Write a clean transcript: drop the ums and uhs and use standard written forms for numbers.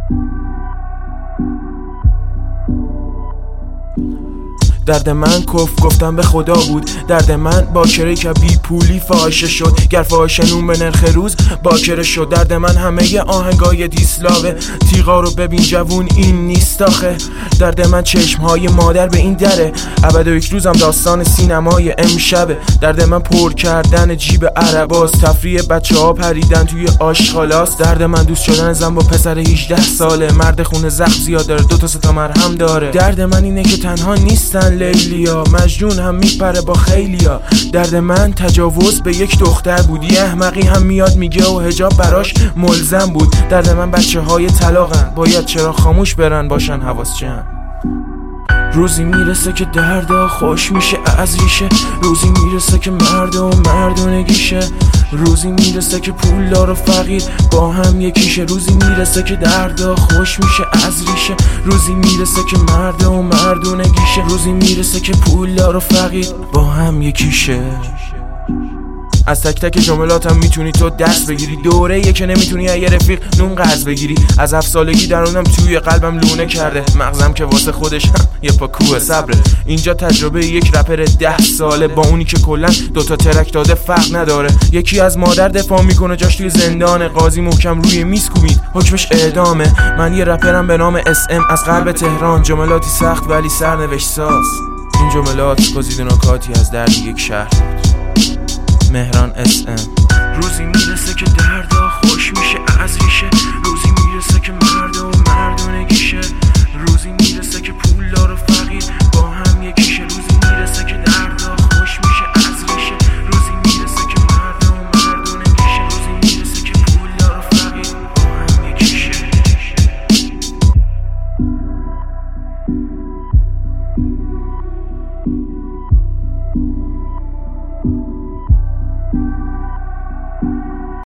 درد من کف گفتم به خدا بود، درد من باکره که بی پولی فاحشه شد، گر فاحشه نون به نرخ روز باکره شد. درد من همه آهنگای دیسلاوه، تیغا رو ببین جوون این نیست آخه. درد من چشمهای مادر به این دره، ابد و یک روزم داستان سینمای امشبه. درد من پر کردن جیب عرباس، تفریح بچه ها پریدن توی آشغالاست. درد من دوست شدن زن با پسر 18 ساله، مرد خونه زخم زیاد داره 2 تا 3 تا مرهم داره. درد من اینه که تنها نیستن لیلیا، مجنون هم میپره با خیلیا. درد من تجاوز به یک دختر بودی، احمقی هم میاد میگه و حجاب براش ملزم بود. درد من بچه های طلاقن، باید چرا خاموش برن باشن حواس جمع. روزی میرسه که دردا خوش میشه از ریشه، روزی میرسه که مرد و مردونگیشه، روزی میرسه که پولدار و فقیر با هم یکیشه، روزی میرسه که دردا خوش میشه از ریشه، روزی میرسه که مرد و مردونگیشه، روزی میرسه که پولدار و فقیر با هم یکیشه. از تک تک جملاتم میتونی تو دست بگیری، دوره یه که نمیتونی یه رفیق نون قرض بگیری. از 7 سالگی درونم توی قلبم لونه کرده، مغزم که واسه خودش هم یه پا کوه صبره. اینجا تجربه یک رپر 10 ساله با اونی که کلن 2 تا ترک داده فرق نداره. یکی از مادر دفاع میکنه جاش توی زندان، قاضی محکم روی میز کوبید حکمش اعدامه. من یه رپرم به نام SM از قلب تهران، جملاتی سخت ولی سرنوشت ساز. این جملات گزیده نکاتی از درد یک شهر بود. مهران SM. روزی میرسه که دردا خوش میشه از ریشه، روزی میرسه که مرد و مردونگیشه، روزی میرسه که پولدار و فقیر با هم یکیشه، روزی میرسه که دردا خوش میشه از ریشه، روزی میرسه که مرد و مردونگیشه، روزی میرسه که پولدار و فقیر با هم یکیشه.